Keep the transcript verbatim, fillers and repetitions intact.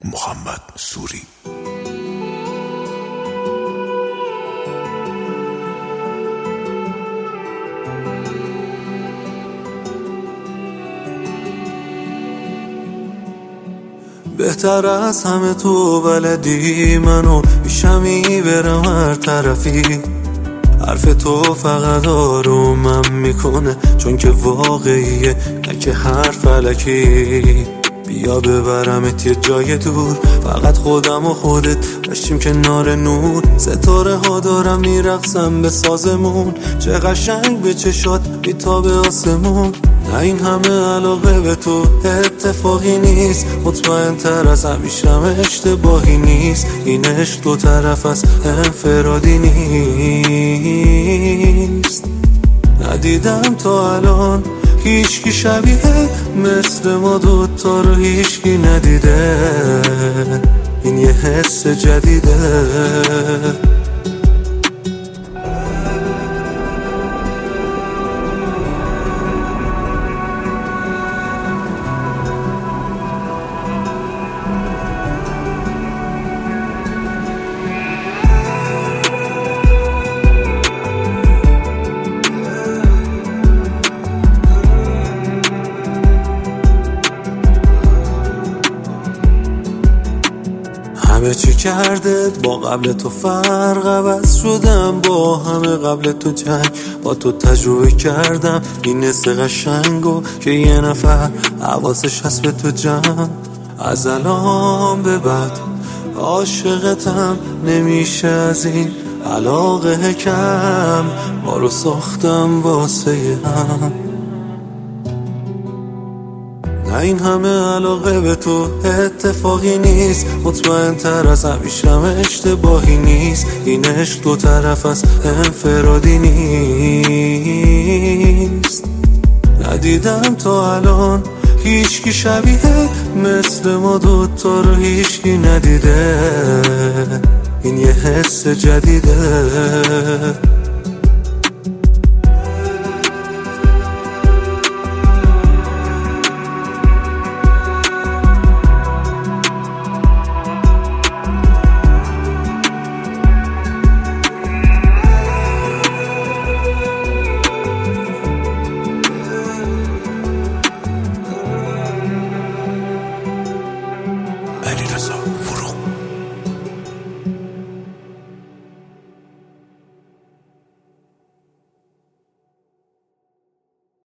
محمد سوری. بهتر از همه تو بلدی منو بیشمی برم هر طرفی. حرف تو فقط آرومم میکنه چون که واقعیه نه که حرف فلکی. بیا ببرمت یه جای دور، فقط خودم و خودت داشتیم کنار نور. ستاره ها دارم میرقصم به سازمون، چه قشنگ به چشات بیتابه آسمون. نه این همه علاقه به تو اتفاقی نیست، مطمئن تر از همیشم اشتباهی نیست. این عشق دو طرف از انفرادی نیست. ندیدم تا الان هیچکی شبیه مثل ما دوتا رو، هیچکی ندیده. این یه حس جدیده. همه چی کرده با قبل تو فرق، عوض شدم با همه قبل تو جنگ. با تو تجربه کردم این حس قشنگو که یه نفر حواسش هست به تو جمع. از الان به بعد عاشقتم، نمیشه از این علاقه کم. ما رو ساختم واسه هم. نه این همه علاقه به تو اتفاقی نیست، مطمئن تر از همیشم اشتباهی نیست. این عشق دو طرف از انفرادی نیست. ندیدم تا الان هیچکی شبیه مثل ما دوتا رو، هیچکی ندیده. این یه حس جدیده.